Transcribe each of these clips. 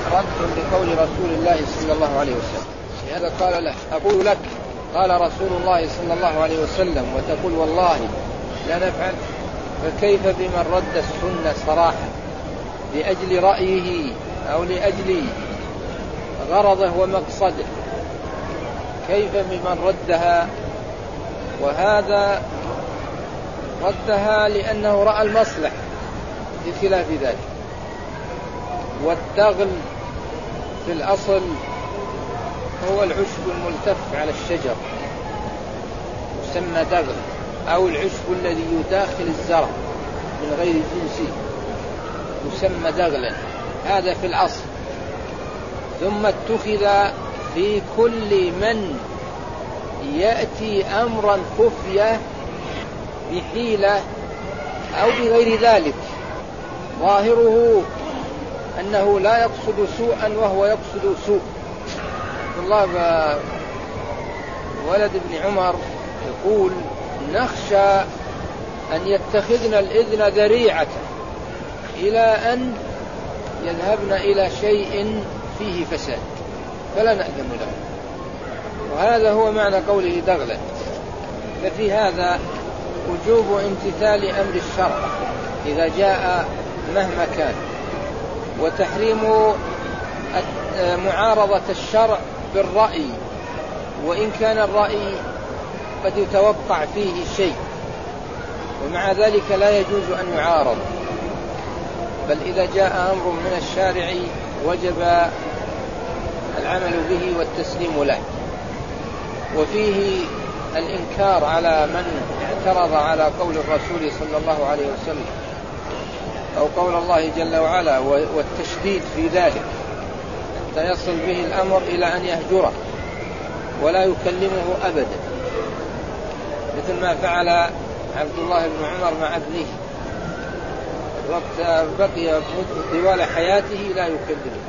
رد لقول رسول الله صلى الله عليه وسلم. لهذا قال له أقول لك قال رسول الله صلى الله عليه وسلم وتقول والله لا نفعل؟ فكيف بمن رد السنة صراحة لأجل رأيه أو لأجل غرضه ومقصده؟ كيف بمن ردها؟ وهذا ردها لأنه رأى المصلحة بخلاف ذلك. والدغل في الأصل هو العشب الملتف على الشجر يسمى دغل، أو العشب الذي يداخل الزرع من غير جنسه يسمى دغلا، هذا في الأصل. ثم اتخذ في كل من يأتي أمرا خفية بحيلة أو بغير ذلك ظاهره أنه لا يقصد سوءا وهو يقصد سوء. الله ولد ابن عمر يقول نخشى أن يتخذنا الإذن ذريعة إلى أن يذهبن إلى شيء فيه فساد فلا نأذن له، وهذا هو معنى قوله دغلا. ففي هذا وجوب امتثال أمر الشرع إذا جاء مهما كان، وتحريم معارضة الشرع بالرأي وإن كان الرأي قد يتوقع فيه شيء، ومع ذلك لا يجوز أن يعارض، بل إذا جاء أمر من الشارع وجب العمل به والتسليم له. وفيه الإنكار على من اعترض على قول الرسول صلى الله عليه وسلم أو قول الله جل وعلا، والتشديد في ذلك حتى يصل به الأمر إلى أن يهجره ولا يكلمه أبدا، مثل ما فعل عبد الله بن عمر مع ابنه وقت بقي طوال حياته لا يكلمه.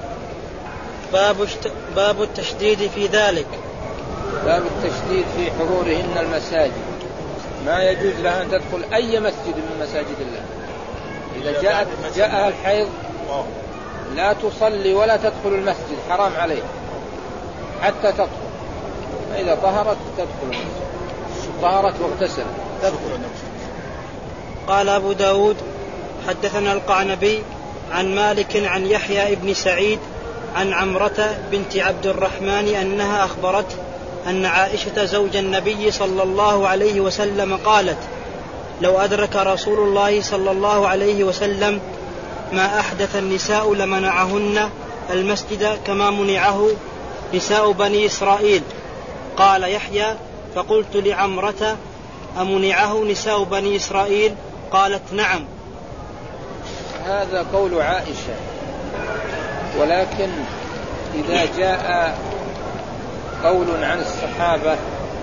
باب التشديد في ذلك. باب التشديد في حضورهن المساجد، ما يجوز لها أن تدخل أي مسجد من مساجد الله. إذا جاءها الحيض لا تصلي ولا تدخل المسجد، حرام عليه حتى تطهر، فإذا طهرت تدخل المسجد، طهرت واغتسلت تدخل المسجد. قال أبو داود حدثنا القعنبي عن مالك عن يحيى ابن سعيد عن عمرة بنت عبد الرحمن أنها أخبرته أن عائشة زوج النبي صلى الله عليه وسلم قالت: لو أدرك رسول الله صلى الله عليه وسلم ما أحدث النساء لمنعهن المسجد كما منعه نساء بني إسرائيل. قال يحيى: فقلت لعمرة: أمنعه نساء بني إسرائيل؟ قالت: نعم. هذا قول عائشة، ولكن إذا جاء قول عن الصحابة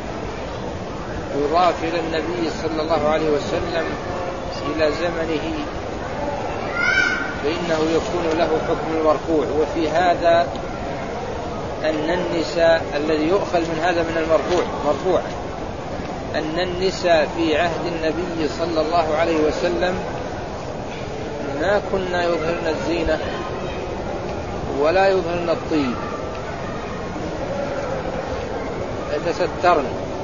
يضاف إلى النبي صلى الله عليه وسلم إلى زمنه فإنه يكون له حكم المرفوع. وفي هذا أن النساء الذي يؤخذ من هذا من المرفوع مرفوع أن النساء في عهد النبي صلى الله عليه وسلم ما كنا يظهرن الزينة ولا يظهرن الطيب، يتسترن،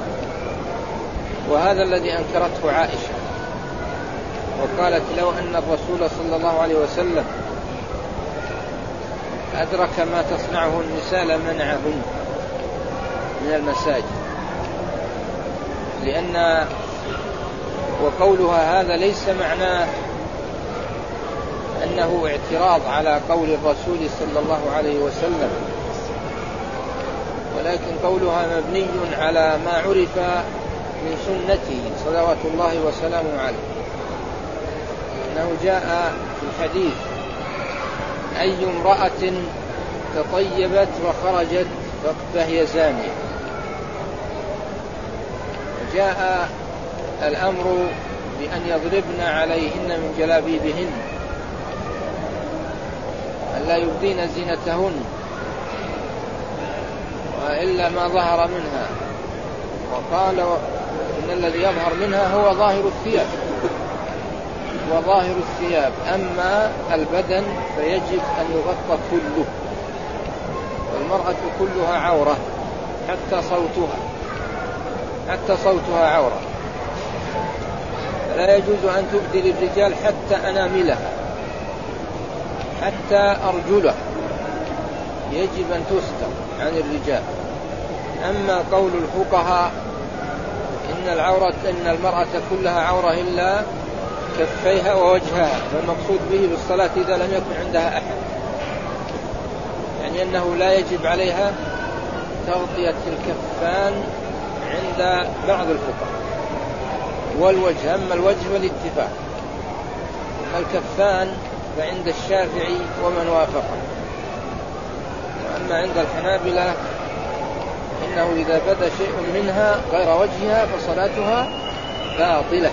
وهذا الذي أنكرته عائشة وقالت: لو أن الرسول صلى الله عليه وسلم أدرك ما تصنعه النساء لمنعهن من المساجد. لأن وقولها هذا ليس معناه أنه اعتراض على قول الرسول صلى الله عليه وسلم، ولكن قولها مبني على ما عرف من سنته صلوات الله وسلامه عليه، أنه جاء في الحديث: أي امرأة تطيبت وخرجت فهي زانية. جاء الأمر بأن يضربن عليهن من جلابيبهن، أن لا يبدين زينتهن وإلا ما ظهر منها، وقال: إن الذي يظهر منها هو ظاهر الثياب. وظاهر الثياب. أما البدن فيجب أن يغطى كله، والمرأة كلها عورة حتى صوتها عورة. لا يجوز أن تبدي للرجال حتى أناملها، حتى أرجلها يجب أن تستر عن الرجال. أما قول الفقهاء إن المرأة كلها عورة إلا كفيها ووجهها، والمقصود به بالصلاة إذا لم يكن عندها أحد، يعني أنه لا يجب عليها تغطية الكفان عند بعض الفقهاء، والوجه. أما الوجه والاتفاق، الكفان فعند الشافعي ومن وافقه. وأما عند الحنابلة إنه إذا بدا شيء منها غير وجهها فصلاتها باطلة.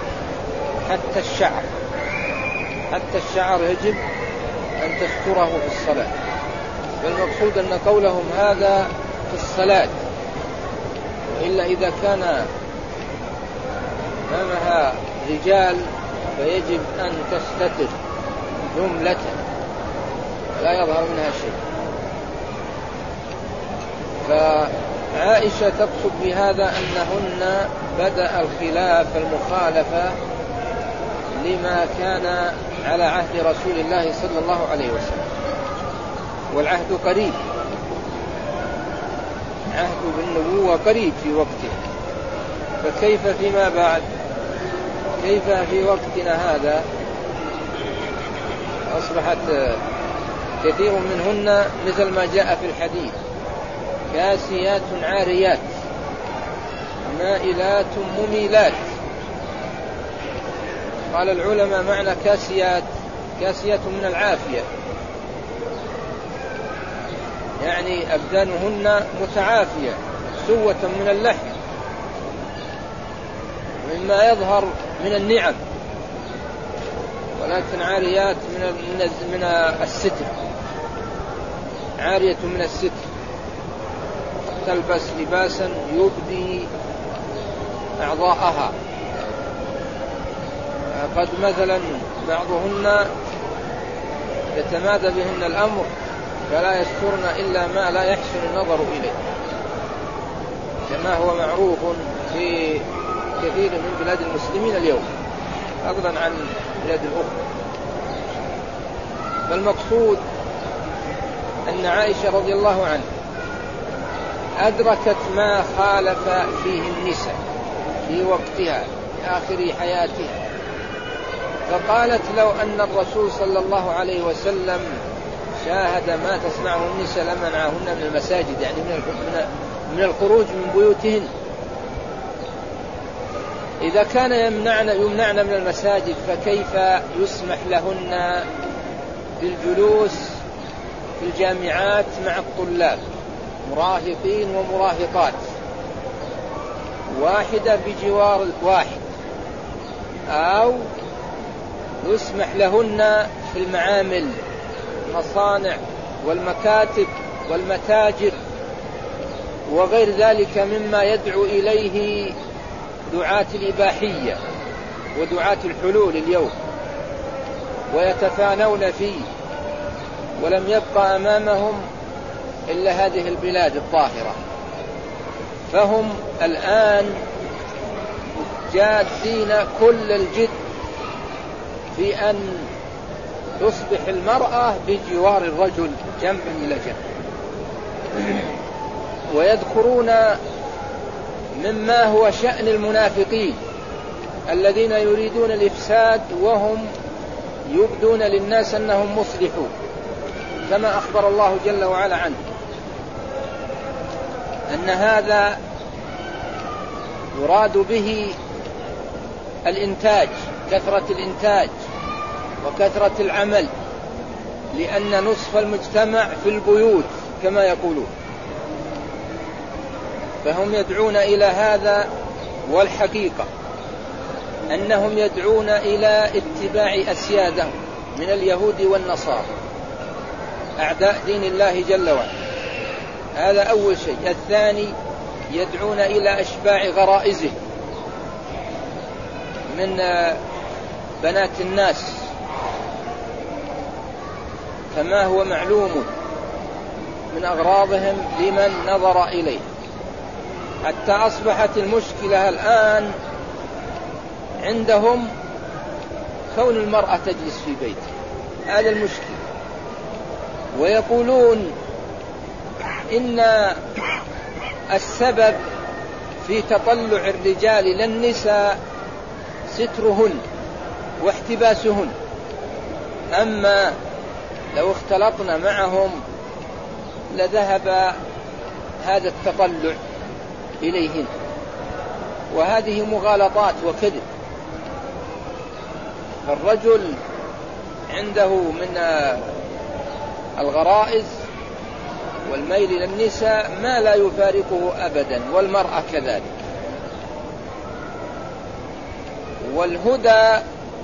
حتى الشعر يجب أن تستره في الصلاة. والمقصود أن قولهم هذا في الصلاة، وإلا إذا كان أمامها رجال فيجب أن تستتر جملة لا يظهر منها شيء. فعائشة تقصد بهذا أنهن بدأ الخلاف المخالفة لما كان على عهد رسول الله صلى الله عليه وسلم، والعهد قريب، عهد بالنبوة قريب في وقته، فكيف فيما بعد؟ كيف في وقتنا هذا أصبحت كثير منهن مثل ما جاء في الحديث كاسيات عاريات مائلات مميلات. قال العلماء معنى كاسيات من العافية، يعني أبدانهن متعافية سوة من اللحم مما يظهر من النعم، ولكن عاريات من الستر، عارية من الستر، تلبس لباسا يبدي أعضاءها. قد مثلا بعضهن يتمادى بهن الأمر فلا يسترن إلا ما لا يحسن النظر إليه، كما هو معروف في كثير من بلاد المسلمين اليوم فضلا عن بلاد الأخرى. فالمقصود أن عائشة رضي الله عنها أدركت ما خالف فيه النساء في وقتها في آخر حياتها، فقالت لو أن الرسول صلى الله عليه وسلم شاهد ما تصنعه النساء لمنعهن من المساجد، يعني من الخروج من بيوتهن. إذا كان يمنعن من المساجد فكيف يسمح لهن بالجلوس في الجامعات مع الطلاب مراهقين ومراهقات، واحدة بجوار واحد، أو يسمح لهن في المعامل المصانع والمكاتب والمتاجر وغير ذلك مما يدعو إليه دعاة الإباحية ودعاة الحلول اليوم، ويتفانون فيه، ولم يبقى أمامهم إلا هذه البلاد الطاهرة. فهم الآن جادين كل الجد في أن تصبح المرأة بجوار الرجل جنبا إلى جنب، ويذكرون مما هو شأن المنافقين الذين يريدون الإفساد وهم يبدون للناس أنهم مصلحون، كما أخبر الله جل وعلا عنه أن هذا يراد به الإنتاج، كثرة الإنتاج وكثرة العمل، لأن نصف المجتمع في البيوت كما يقولون، فهم يدعون إلى هذا. والحقيقة أنهم يدعون إلى اتباع أسيادهم من اليهود والنصارى أعداء دين الله جل وعلا، هذا أول شيء. الثاني يدعون إلى أشباع غرائزه من بنات الناس كما هو معلوم من أغراضهم لمن نظر إليه، حتى أصبحت المشكلة الآن عندهم كون المرأة تجلس في بيتها، هذا المشكلة. ويقولون إن السبب في تطلع الرجال للنساء سترهن واحتباسهن، أما لو اختلطنا معهم لذهب هذا التطلع إليهن، وهذه مغالطات وكذب. الرجل عنده من الغرائز والميل للنساء ما لا يفارقه أبدا، والمرأة كذلك. والهدى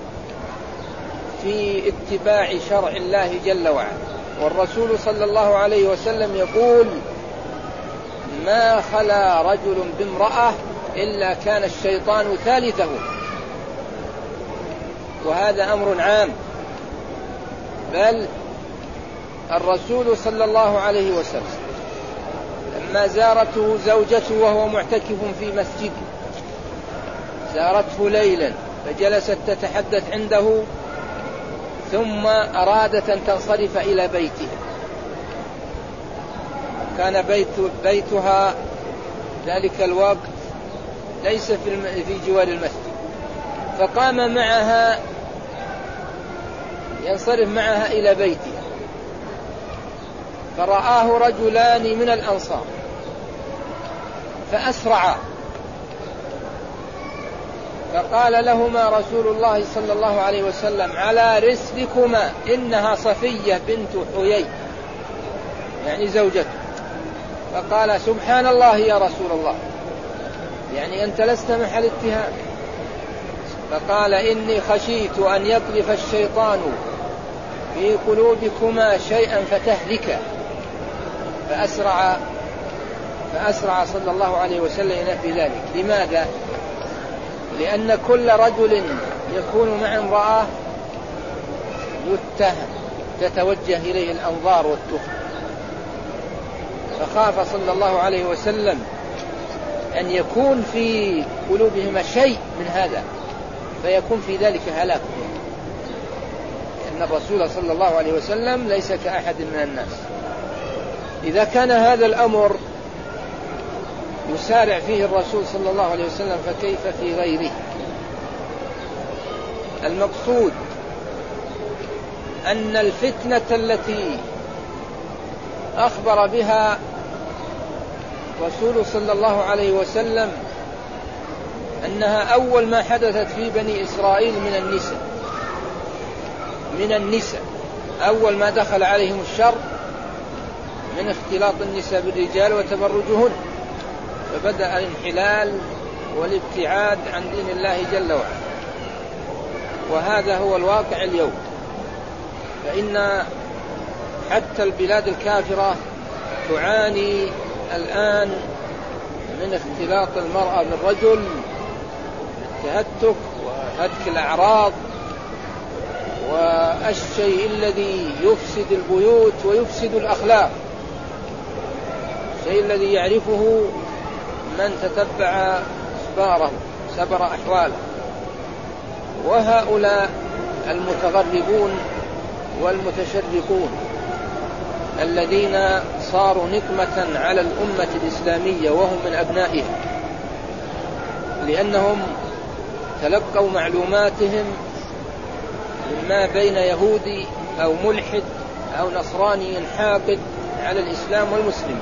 في اتباع شرع الله جل وعلا، والرسول صلى الله عليه وسلم يقول: ما خلا رجل بامرأة إلا كان الشيطان ثالثه. وهذا أمر عام، بل الرسول صلى الله عليه وسلم لما زارته زوجته وهو معتكف في مسجد، زارته ليلا فجلست تتحدث عنده، ثم أرادت أن تنصرف إلى بيتها، كان بيتها ذلك الوقت ليس في جوار المسجد، فقام معها ينصرف معها إلى بيتها، فرآه رجلان من الأنصار فأسرعا، فقال لهما رسول الله صلى الله عليه وسلم: على رسلكما، إنها صفية بنت حيي، يعني زوجته. فقال: سبحان الله يا رسول الله، يعني أنت لست محل اتهام. فقال: إني خشيت أن يقذف الشيطان في قلوبكما شيئا فتهلكا. فأسرع صلى الله عليه وسلم في ذلك. لماذا؟ لأن كل رجل يكون مع امرأة يتهم، تتوجه إليه الأنظار والتهم، فخاف صلى الله عليه وسلم أن يكون في قلوبهما شيء من هذا فيكون في ذلك هلاك، لأن الرسول صلى الله عليه وسلم ليس كأحد من الناس. إذا كان هذا الأمر يسارع فيه الرسول صلى الله عليه وسلم فكيف في غيره؟ المقصود أن الفتنة التي أخبر بها رسول صلى الله عليه وسلم أنها أول ما حدثت في بني إسرائيل من النساء، أول ما دخل عليهم الشر من اختلاط النساء بالرجال وتبرجهن، فبدأ الانحلال والابتعاد عن دين الله جل وعلا. وهذا هو الواقع اليوم، فإن حتى البلاد الكافرة تعاني الآن من اختلاط المرأة بالرجل، التهتك وهتك الأعراض والشيء الذي يفسد البيوت ويفسد الأخلاق، الشيء الذي يعرفه من تتبع أخباره سبر أحواله. وهؤلاء المتغربون والمتشرقون الذين صاروا نقمة على الأمة الإسلامية وهم من أبنائها، لأنهم تلقوا معلوماتهم مما بين يهودي أو ملحد أو نصراني حاقد على الإسلام والمسلمين،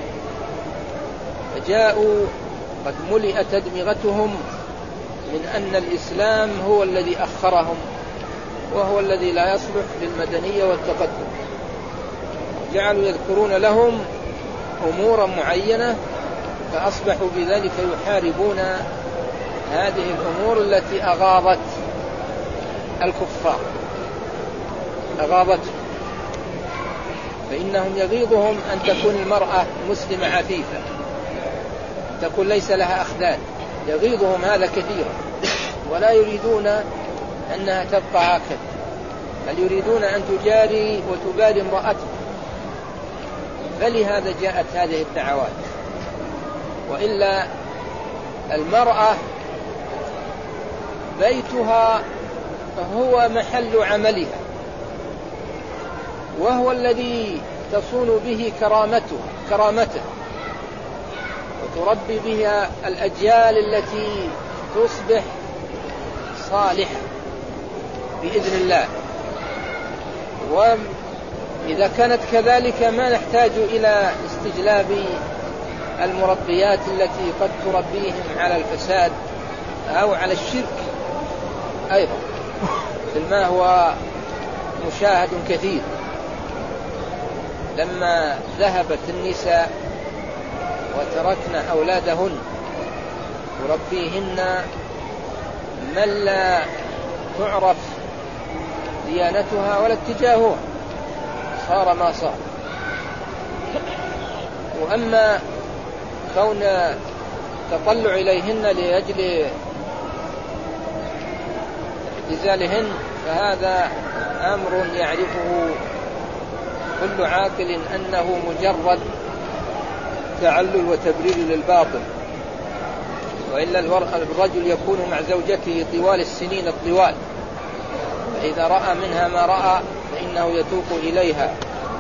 فجاءوا قد ملئت أدمغتهم من أن الإسلام هو الذي أخرهم وهو الذي لا يصلح للمدنية والتقدم، جعلوا يذكرون لهم أمورا معينة، فأصبحوا بذلك يحاربون هذه الأمور التي أغاضت الكفار، أغاضتهم. فإنهم يغيظهم أن تكون المرأة مسلمة عفيفة، تكون ليس لها أخدان، يغيظهم هذا كثيرا، ولا يريدون أنها تبقى هكذا، بل يريدون أن تجاري وتباري امرأته، فلهذا جاءت هذه الدعوات. وإلا المرأة بيتها هو محل عملها، وهو الذي تصون به كرامته وتربي بها الأجيال التي تصبح صالحة بإذن الله. وإذا كانت كذلك ما نحتاج إلى استجلاب المربيات التي قد تربيهم على الفساد أو على الشرك أيضا، ما هو مشاهد كثير. لما ذهبت النساء وتركن أولادهن تربيهن من لا تعرف ديانتها ولا اتجاهها، صار ما صار. وأما كون تطلع إليهن لأجل اعتزالهن فهذا أمر يعرفه كل عاقل أنه مجرد تعلل وتبرير للباطل. وإلا الرجل يكون مع زوجته طوال السنين الطوال، فإذا رأى منها ما رأى فإنه يتوق إليها،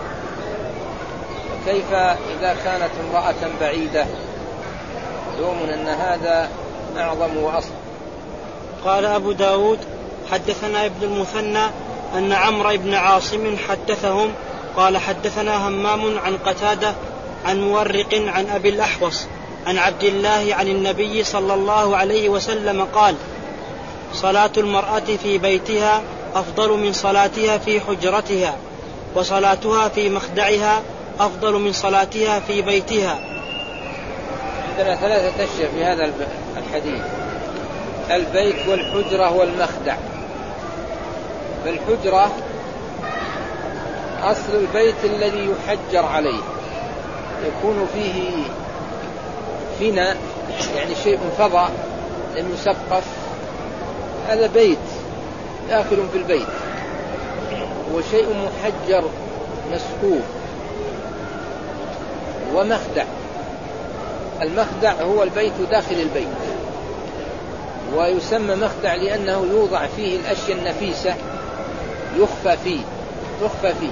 فكيف إذا كانت امرأة بعيدة؟ يوم أن هذا أعظم وأصل. قال أبو داود حدثنا ابن المثنى أن عمرو بن عاصم حدثهم قال حدثنا همام عن قتادة عن مورق عن أبي الأحوص عن عبد الله عن النبي صلى الله عليه وسلم قال: صلاة المرأة في بيتها أفضل من صلاتها في حجرتها، وصلاتها في مخدعها أفضل من صلاتها في بيتها. عندنا ثلاثة أشياء في هذا الحديث: البيت والحجرة والمخدع. فالحجرة أصل البيت الذي يحجر عليه، يكون فيه فناء يعني شيء فضاء لم يسقف، هذا بيت داخل في البيت. وشيء محجر مسقوف. ومخدع، المخدع هو البيت داخل البيت، ويسمى مخدع لأنه يوضع فيه الأشياء النفيسة تخفى فيه.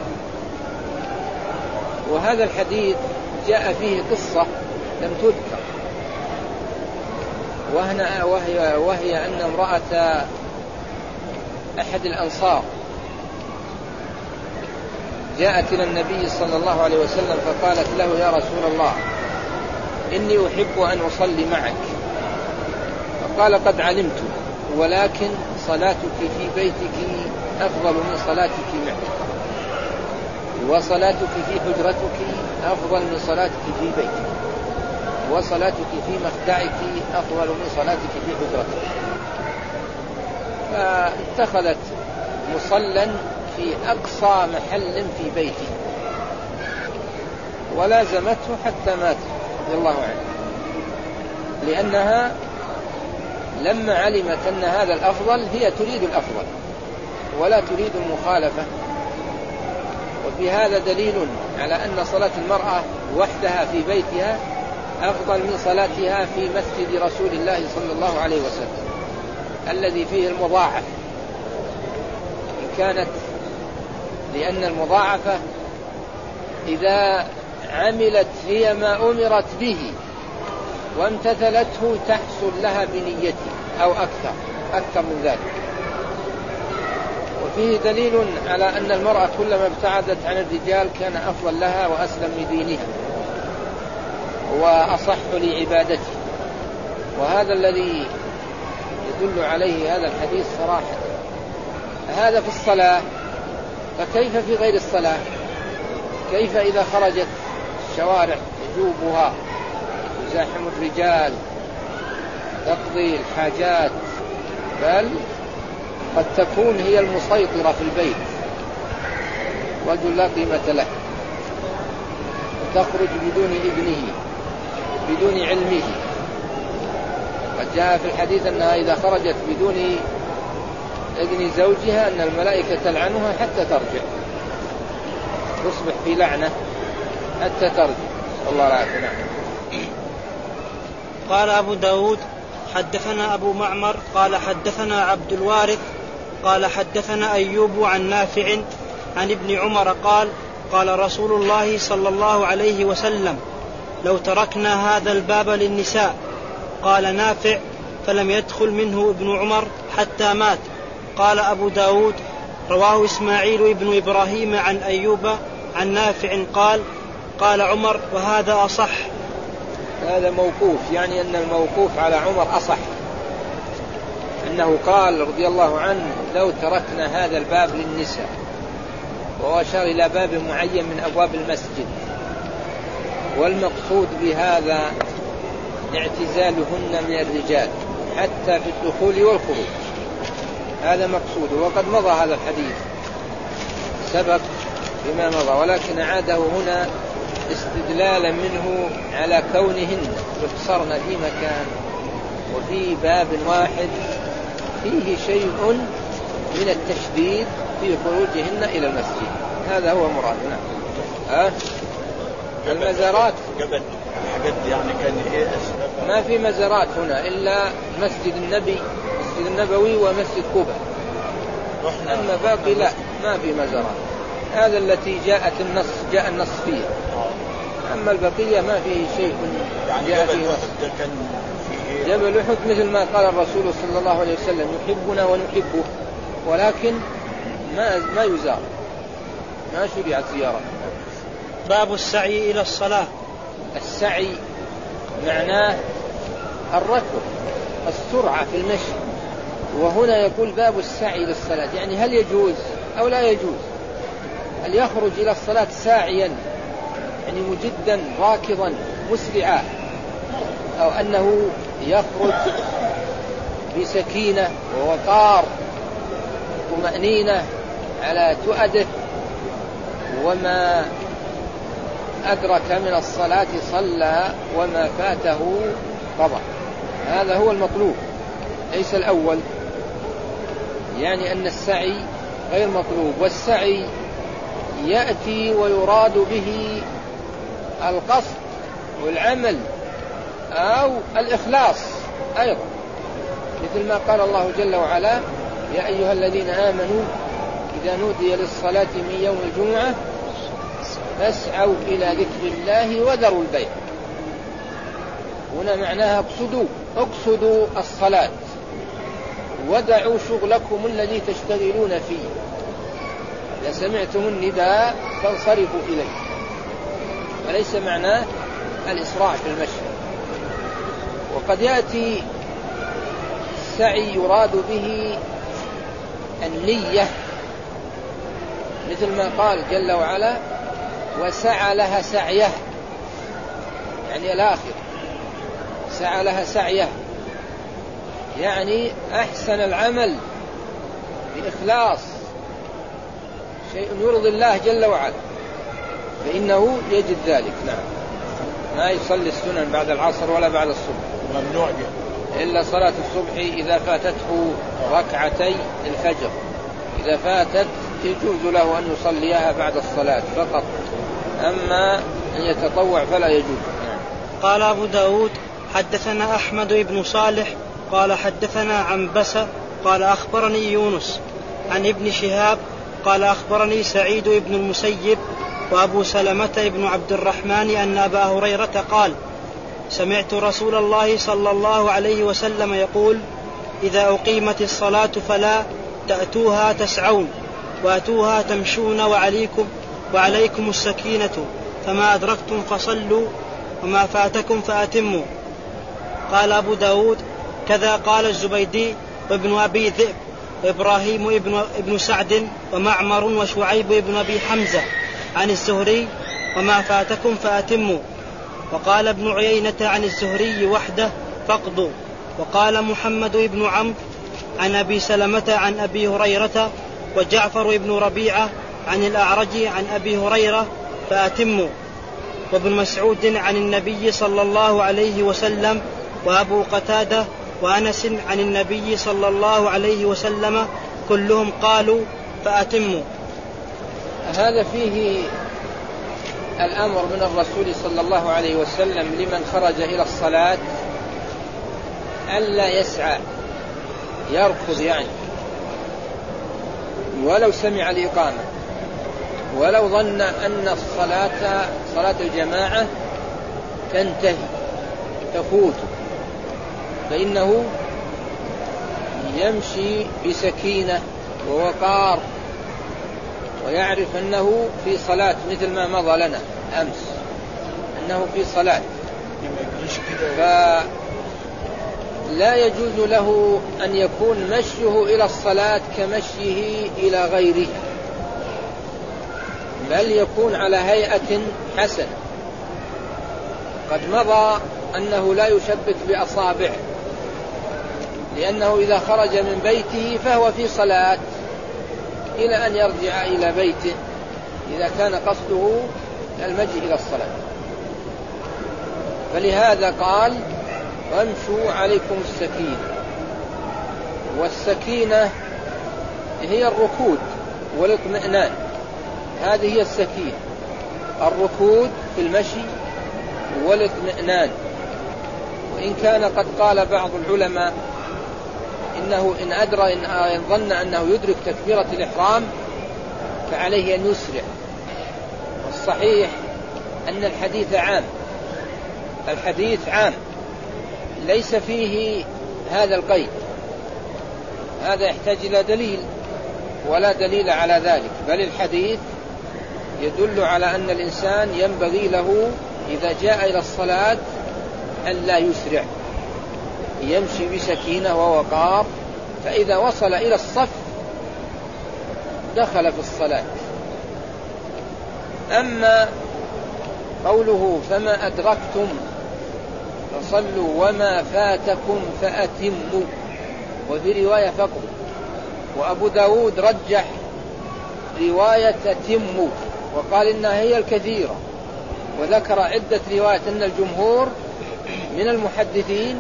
وهذا الحديث جاء فيه قصة لم تذكر، وهي أن امرأة أحد الأنصار جاءت إلى النبي صلى الله عليه وسلم فقالت له: يا رسول الله، إني أحب أن أصلي معك. فقال: قد علمت، ولكن صلاتك في بيتك أفضل من صلاتك معي، وصلاتك في حجرتك أفضل من صلاتك في بيتك، وصلاتك في مخدعك أفضل من صلاتك في حجرتك. فاتخذت مصلى في أقصى محل في بيته ولازمته حتى مات رضي الله عنه، لأنها لما علمت أن هذا الأفضل هي تريد الأفضل ولا تريد المخالفة. وفي هذا دليل على أن صلاة المرأة وحدها في بيتها أفضل من صلاتها في مسجد رسول الله صلى الله عليه وسلم الذي فيه المضاعف، إن كانت، لأن المضاعفة إذا عملت هي ما أمرت به وامتثلته تحصل لها بنيته أو أكثر من ذلك. وفيه دليل على أن المرأة كلما ابتعدت عن الرجال كان أفضل لها وأسلم لدينها وأصح لعبادته، وهذا الذي يدل عليه هذا الحديث صراحة. هذا في الصلاة، فكيف في غير الصلاة؟ كيف إذا خرجت الشوارع يجوبها يزاحم الرجال تقضي الحاجات، بل قد تكون هي المسيطرة في البيت، رجل لا قيمة له، تخرج بدون إذنه بدون علمه. قد جاء في الحديث أنها إذا خرجت بدون إذن زوجها أن الملائكة تلعنها حتى ترجع، تصبح في لعنة حتى ترجع. الله العافية. نعم. قال أبو داود حدثنا أبو معمر قال حدثنا عبد الوارث قال حدثنا أيوب عن نافع عن ابن عمر قال قال رسول الله صلى الله عليه وسلم لو تركنا هذا الباب للنساء. قال نافع فلم يدخل منه ابن عمر حتى مات. قال أبو داود رواه إسماعيل ابن إبراهيم عن أيوب عن نافع قال قال عمر وهذا أصح. هذا موقوف، يعني أن الموقوف على عمر أصح، أنه قال رضي الله عنه لو تركنا هذا الباب للنساء، وأشار إلى باب معين من أبواب المسجد، والمقصود بهذا اعتزالهن من الرجال حتى في الدخول والخروج، هذا مقصود. وقد مضى هذا الحديث سبق بما مضى، ولكن عاده هنا استدلالا منه على كونهن يحصرن في مكان وفي باب واحد فيه شيء من التشديد في خروجهن إلى المسجد، هذا هو مرادنا. المزارات قبل حاجات يعني كان ايه اسباب؟ ما في مزارات هنا إلا مسجد النبي، مسجد النبوي ومسجد قباء، أما باقي لا، ما في مزارات. هذا التي جاء النص فيه، أما البقية ما فيه شيء. يعني جاء جبل فيه أحد كان فيه جبل أحد مثل ما قال الرسول صلى الله عليه وسلم يحبنا ونحبه، ولكن ما يزار، ما شرعت زيارة. باب السعي إلى الصلاة. السعي معناه الركض، السرعة في المشي، وهنا يقول باب السعي إلى الصلاة، يعني هل يجوز أو لا يجوز؟ هل يخرج إلى الصلاة ساعيا يعني مجدا راكضا مسرعا، أو أنه يخرج بسكينة ووقار طمأنينة على تؤده، وما أدرك من الصلاة صلى وما فاته قضى. هذا هو المطلوب ليس الأول، يعني أن السعي غير مطلوب. والسعي يأتي ويراد به القصد والعمل أو الإخلاص أيضا، مثل ما قال الله جل وعلا يا أيها الذين آمنوا إذا نودي للصلاة من يوم الجمعة فاسعوا إلى ذكر الله وذروا البيع. هنا معناها اقصدوا الصلاة ودعوا شغلكم الذي تشتغلون فيه، إذا سمعتم النداء فانصرفوا إليه، وليس معناه الإسراع في المشي. وقد يأتي السعي يراد به النية، مثل ما قال جل وعلا وسعى لها سعيه، يعني الآخر سعى لها سعيه، يعني أحسن العمل بإخلاص، شيء يرضي الله جل وعلا فإنه يجد ذلك. نعم. ما يصلي السنن بعد العصر ولا بعد الصبح، ممنوع إلا صلاة الصبح إذا فاتته ركعتي الفجر، إذا فاتت يجوز له أن يصليها بعد الصلاة فقط، أما أن يتطوع فلا يجوز. قال أبو داود حدثنا أحمد بن صالح قال حدثنا عنبسة قال أخبرني يونس عن ابن شهاب قال أخبرني سعيد بن المسيب وأبو سلمة بن عبد الرحمن أن أبا هريرة قال سمعت رسول الله صلى الله عليه وسلم يقول إذا أقيمت الصلاة فلا تأتوها تسعون وأتوها تمشون وعليكم السكينة، فما أدركتم فصلوا وما فاتكم فأتموا. قال أبو داود كذا قال الزبيدي وابن أبي ذئب وإبراهيم ابن سعد ومعمر وشعيب ابن أبي حمزة عن الزهري وما فاتكم فأتموا. وقال ابن عيينة عن الزهري وحده فاقضوا. وقال محمد بن عمرو عن أبي سلمة عن أبي هريرة وجعفر بن ربيعة عن الأعرج عن أبي هريرة فأتموا. وابن مسعود عن النبي صلى الله عليه وسلم وأبو قتادة وأنس عن النبي صلى الله عليه وسلم كلهم قالوا فأتموا. هذا فيه الأمر من الرسول صلى الله عليه وسلم لمن خرج إلى الصلاة ألا يسعى يركض يعني، ولو سمع الإقامة، ولو ظن أن صلاة الجماعة تنتهي تفوت، فإنه يمشي بسكينة ووقار ويعرف أنه في صلاة، مثل ما مضى لنا أمس أنه في صلاة، فلا يجوز له أن يكون مشيه إلى الصلاة كمشيه إلى غيره، بل يكون على هيئة حسنة. قد مضى أنه لا يشبك بأصابعه، لأنه إذا خرج من بيته فهو في صلاة إلى أن يرجع إلى بيته إذا كان قصده المجيء إلى الصلاة. فلهذا قال وامشوا عليكم السكينة، والسكينة هي الركود والاطمئنان، هذه هي السكينة، الركود في المشي والاطمئنان. وإن كان قد قال بعض العلماء إنه إن ظن أنه يدرك تكبيرة الإحرام فعليه أن يسرع. والصحيح أن الحديث عام ليس فيه هذا القيد، هذا يحتاج إلى دليل ولا دليل على ذلك، بل الحديث يدل على أن الإنسان ينبغي له إذا جاء إلى الصلاة أن لا يسرع، يمشي بسكينة ووقار، فإذا وصل إلى الصف دخل في الصلاة. أما قوله فما أدركتم فصلوا وما فاتكم فأتموا، وفي رواية فقط، وأبو داود رجح رواية تتموا وقال إنها هي الكثيرة، وذكر عدة روايات أن الجمهور من المحدثين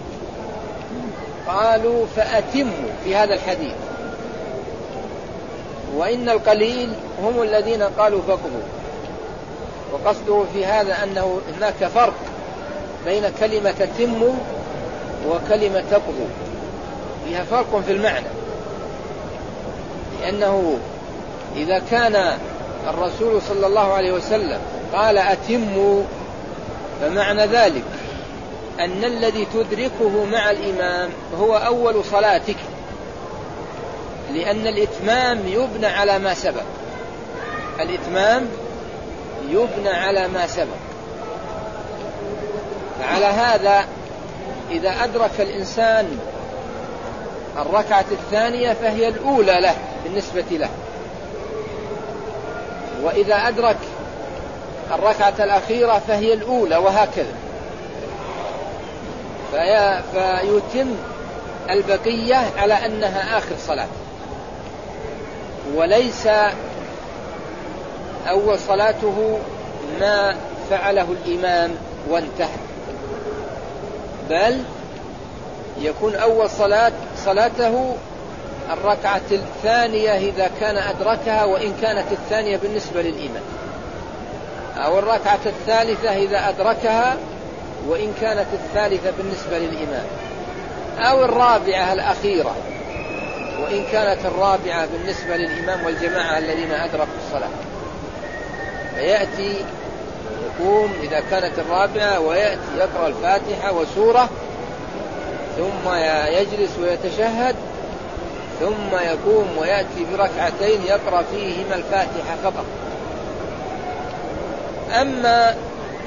قالوا فأتموا في هذا الحديث، وإن القليل هم الذين قالوا فقضوا. وقصده في هذا أنه هناك فرق بين كلمة تتموا وكلمة تقضوا، فيها فرق في المعنى، لأنه إذا كان الرسول صلى الله عليه وسلم قال أتموا فمعنى ذلك أن الذي تدركه مع الإمام هو أول صلاتك، لأن الإتمام يبنى على ما سبق، الإتمام يبنى على ما سبق. فعلى هذا إذا أدرك الإنسان الركعة الثانية فهي الأولى له بالنسبة له، وإذا أدرك الركعة الأخيرة فهي الأولى، وهكذا، فيتم البقية على أنها آخر صلاة، وليس أول صلاته ما فعله الإمام وانتهى، بل يكون أول صلاته الركعة الثانية إذا كان أدركها، وإن كانت الثانية بالنسبة للإمام، أو الركعة الثالثة إذا أدركها وإن كانت الثالثة بالنسبة للإمام، أو الرابعة الأخيرة وإن كانت الرابعة بالنسبة للإمام والجماعة الذين أدركوا الصلاة. فيأتي يقوم إذا كانت الرابعة ويأتي يقرأ الفاتحة وسورة، ثم يجلس ويتشهد، ثم يقوم ويأتي بركعتين يقرأ فيهما الفاتحة فقط. أما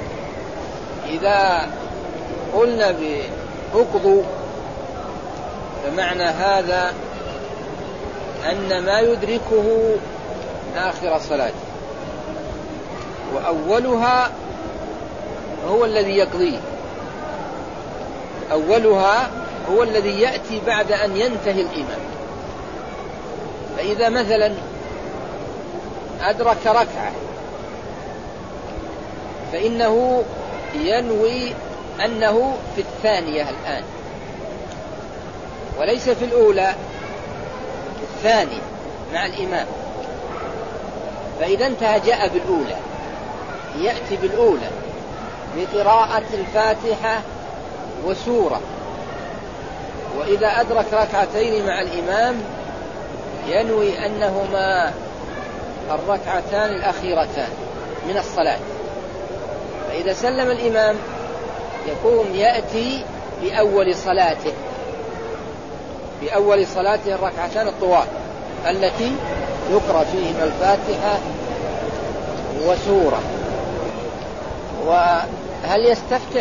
إذا قلنا بأقضوا فمعنى هذا أن ما يدركه آخر صلاة، وأولها هو الذي يقضيه، أولها هو الذي يأتي بعد أن ينتهي الإمام. فإذا مثلا أدرك ركعة فإنه ينوي أنه في الثانية الآن وليس في الأولى، الثانية مع الإمام، فإذا انتهى جاء بالأولى، يأتي بالأولى بقراءة الفاتحة وسورة. وإذا أدرك ركعتين مع الإمام ينوي أنهما الركعتان الأخيرتان من الصلاة. فإذا سلم الإمام يقوم يأتي بأول صلاته الركعتان الطوال التي يقرأ فيهما الفاتحة وسورة. وهل يستفتح؟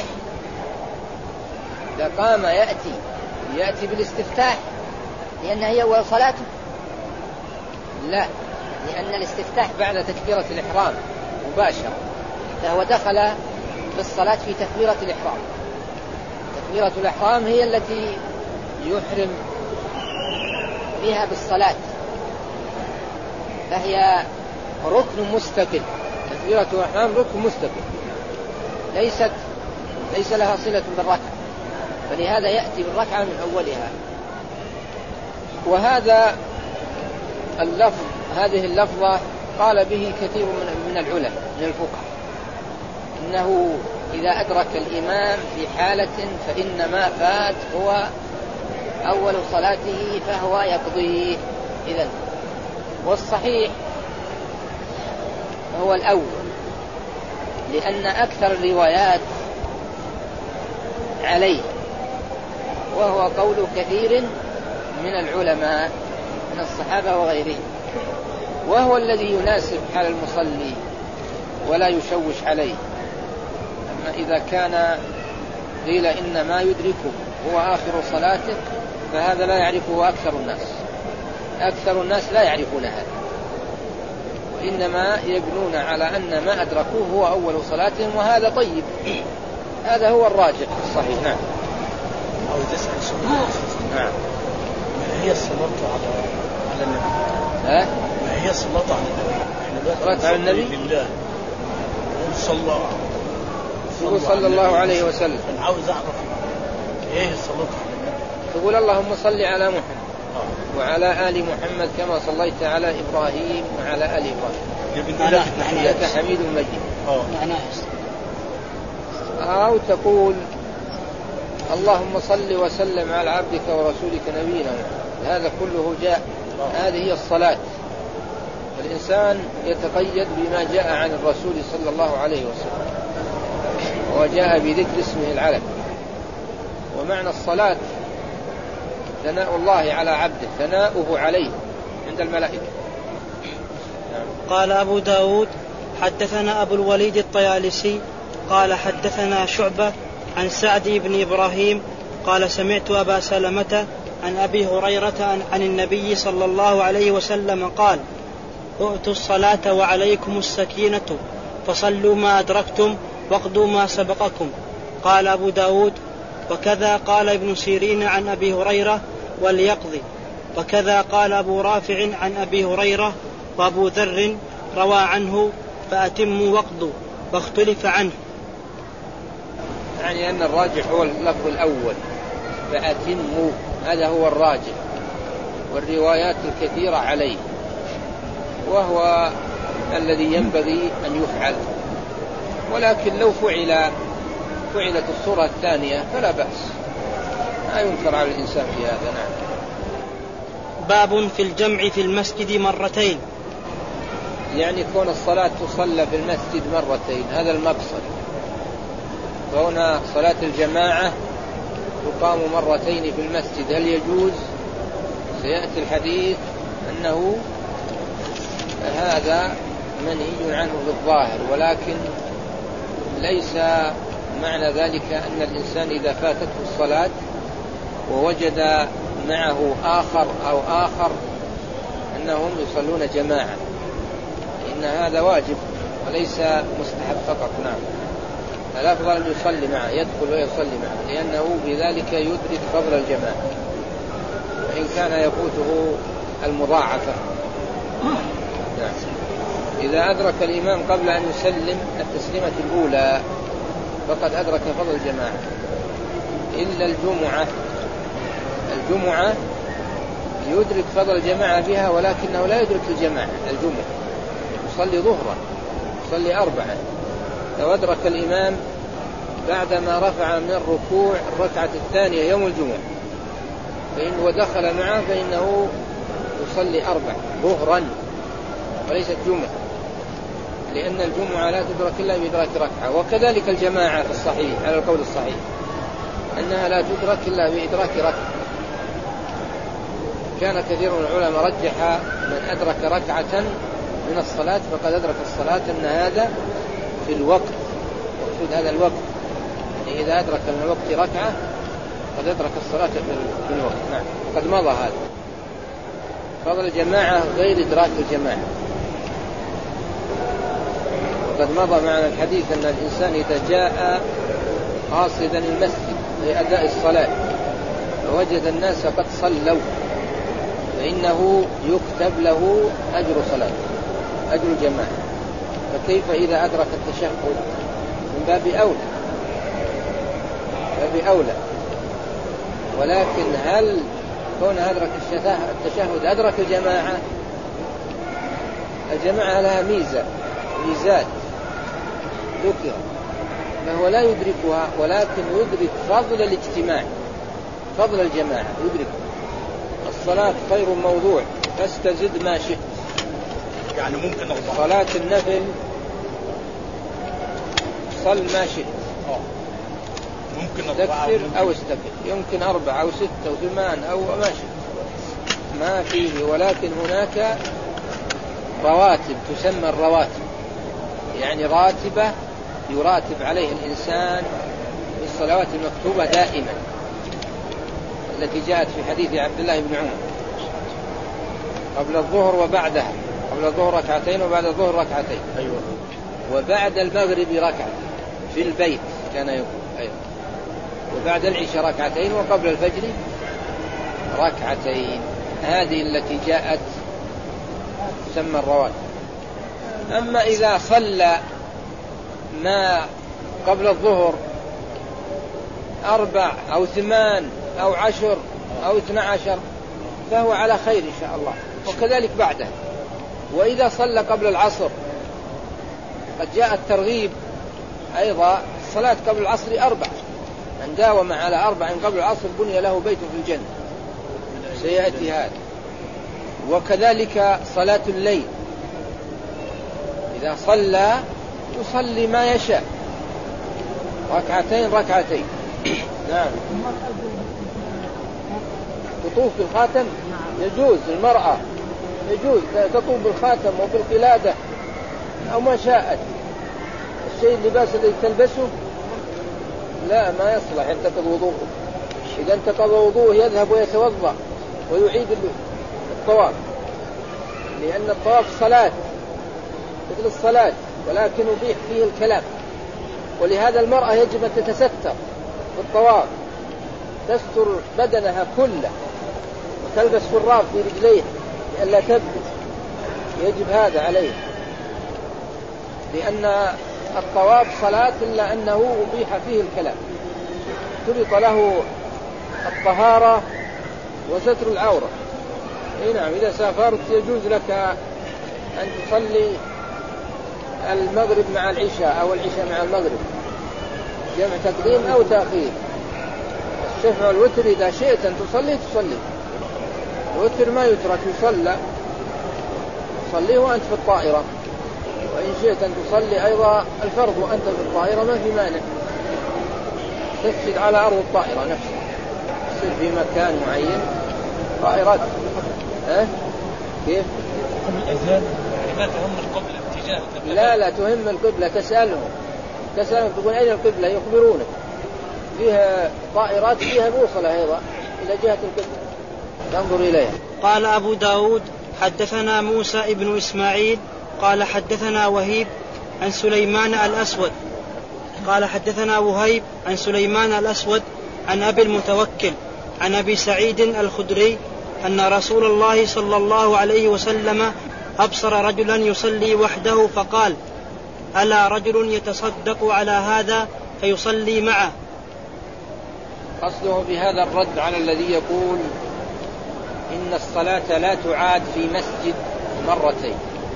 إذا قام يأتي بالاستفتاح لأنها هي أول صلاته؟ لا، لأن الاستفتاح بعد تكبيرة الإحرام مباشرة، فهو دخل في الصلاة في تكبيرة الإحرام. تكبيرة الإحرام هي التي يحرم بها بالصلاة، فهي ركن مستقل. تكبيرة الإحرام ركن مستقل، ليس لها صلة بالركعة، فلهذا يأتي بالركعة من أولها. وهذا اللفظ، هذه اللفظة قال به كثير من العلماء من الفقهاء، إنه إذا أدرك الإمام في حالة فإن ما فات هو أول صلاته فهو يقضيه. إذن والصحيح هو الأول، لأن أكثر الروايات عليه، وهو قول كثير من العلماء من الصحابة وغيرهم، وهو الذي يناسب حال المصلي ولا يشوش عليه. أما إذا كان قيل إن ما يدركه هو آخر صلاته فهذا لا يعرفه أكثر الناس لا يعرفون هذا، وإنما يبنون على أن ما أدركوه هو أول صلاتهم، وهذا طيب، هذا هو الراجح الصحيح. نعم. أو تسأل سؤال. نعم. ما هي الصلاة على النبي؟ ما هي الصلاة على النبي؟ لله صلى الله عليه وسلم. أنا عاوز أعرف إيه الصلاة على النبي. تقول اللهم صل على محمد وعلى آل محمد كما صليت على إبراهيم وعلى آل إبراهيم إنك حميد مجيد. أو تقول اللهم صل وسلم على عبدك ورسولك نبينا محمد. هذا كله جاء، هذه هي الصلاة. الإنسان يتقيد بما جاء عن الرسول صلى الله عليه وسلم، وجاء بذكر اسمه العلم. ومعنى الصلاة ثناء الله على عبده، ثناؤه عليه عند الملائكة. قال أبو داود حدثنا أبو الوليد الطيالسي قال حدثنا شعبة عن سعد بن إبراهيم قال سمعت أبا سلمة عن أبي هريرة عن النبي صلى الله عليه وسلم قال ائتوا الصلاة وعليكم السكينة فصلوا ما أدركتم واقضوا ما سبقكم. قال أبو داود وكذا قال ابن سيرين عن أبي هريرة وليقضي، وكذا قال أبو رافع عن أبي هريرة، وأبو ذر روى عنه فأتموا واقضوا، واختلف عنه. يعني أن الراجح هو اللفظ الأول فأتموا، هذا هو الراجح، والروايات الكثيرة عليه، وهو الذي ينبغي أن يفعل. ولكن لو فعلت الصورة الثانية فلا بأس، لا ينكر على الإنسان في هذا. نعم. باب في الجمع في المسجد مرتين، يعني كون الصلاة تصلى في المسجد مرتين، هذا المقصد. فهنا صلاة الجماعة تقام مرتين في المسجد، هل يجوز؟ سيأتي الحديث أنه هذا منهي عنه بالظاهر، ولكن ليس معنى ذلك أن الإنسان إذا فاتته الصلاة ووجد معه آخر أنهم يصلون جماعة، إن هذا واجب وليس مستحب فقط. نعم. الأفضل أن يصلي معه، يدخل ويصلي معه، لأنه بذلك يدرك فضل الجماعة، وإن كان يفوته المضاعفة. نعم. إذا أدرك الإمام قبل أن يسلم التسليمة الأولى فقد أدرك فضل الجماعة، إلا الجمعة يدرك فضل الجماعة بها ولكنه لا يدرك الجماعة الجمعة، يصلي ظهرا يصلي 4. لو أدرك الإمام بعدما رفع من الركوع الركعة الثانية يوم الجمعة فإنه دخل معه فإنه يصلي 4 ظهرا وليست جمعة، لأن الجمعة لا تدرك إلا بإدراك ركعة. وكذلك الجماعة في الصحيح على القول الصحيح أنها لا تدرك إلا بإدراك ركعة. كان كثير من العلماء رجح من أدرك ركعة من الصلاة فقد أدرك الصلاة، أن هذا في الوقت، مقصود هذا الوقت، يعني إذا أدرك من الوقت ركعة قد أدرك الصلاة في الوقت. نعم قد مضى هذا. فضل الجماعة غير إدراك الجماعة، وقد مضى معنا الحديث أن الإنسان إذا جاء قاصدا المسجد لأداء الصلاة فوجد الناس قد صلوا فإنه يكتب له أجر صلاة، أجر جماعة. فكيف إذا أدرك التشهد؟ من باب أولى. ولكن هل كون أدرك التشهد أدرك الجماعة؟ الجماعة لها ميزات ذكر، فهو لا يدركها ولكن يدرك فضل الاجتماع، فضل الجماعة يدرك. الصلاة خير موضوع فاستزد ما شئت، يعني ممكن صلاة النفل صل ما شئت، ممكن تكثر أو استكثر، يمكن 4 أو 6 أو 8 أو ما شئت، ما فيه. ولكن هناك رواتب تسمى الرواتب، يعني راتبة يراتب عليه الإنسان بالصلوات المكتوبة دائما التي جاءت في حديث عبد الله بن عمر قبل الظهر وبعدها، قبل الظهر 2 وبعد الظهر 2. أيوة. وبعد المغرب 1 في البيت كان يقول. أيوة. وبعد العشاء 2 وقبل الفجر 2. هذه التي جاءت تسمى الرواتب. أما إذا صلى ما قبل الظهر 4 أو 8 أو 10 أو 12 فهو على خير إن شاء الله، وكذلك بعده. وإذا صلى قبل العصر قد جاء الترغيب أيضا، الصلاة قبل العصر 4، من داوم على 4 قبل العصر بني له بيت في الجنة، سيأتي هذا. وكذلك صلاة الليل إذا صلى يصلي ما يشاء 2 نعم. تطوف بالخاتم يجوز، المرأة يجوز تطوف بالخاتم وبالقلادة أو ما شاءت. الشيء اللباس الذي تلبسه لا ما يصلح ينتقض وضوءه. إذا انتقض وضوءه يذهب ويتوضأ ويعيد الطواف، لأن الطواف صلاة مثل الصلاة ولكن يبيح فيه الكلام. ولهذا المرأة يجب أن تتستر في الطواف، تستر بدنها كله وتلبس شراب في رجليها لئلا تبدو، يجب هذا عليه، لأن الطواف صلاة إلا أنه أبيح فيه الكلام، ترط له الطهارة وستر العورة. نعم إذا سافرت يجوز لك أن تصلي المغرب مع العشاء أو العشاء مع المغرب، جمع تقديم أو تأخير. الشفع والوتر إذا شئت أن تصلي الوتر ما يترك، يصلى صليه وأنت في الطائرة، وإن شئت أن تصلي أيضا الفرض وأنت في الطائرة ما في مانع، تسجد على أرض الطائرة نفسها، تسجد في مكان معين. طائرات كيف؟ ما تهم القبلة اتجاه؟ لا تهم القبلة، تسألهم تقول أين القبلة يخبرونك. فيها طائرات فيها بوصلة أيضا إلى جهة القبلة تنظر إليها. قال أبو داود حدثنا موسى ابن إسماعيل قال حدثنا وهيب عن سليمان الأسود قال حدثنا وهيب عن سليمان الأسود عن أبي المتوكل عن أبي سعيد الخدري أن رسول الله صلى الله عليه وسلم أبصر رجلا يصلي وحده فقال: ألا رجل يتصدق على هذا فيصلي معه. قصده بهذا الرد على الذي يقول إن الصلاة لا تعاد في مسجد مرتين،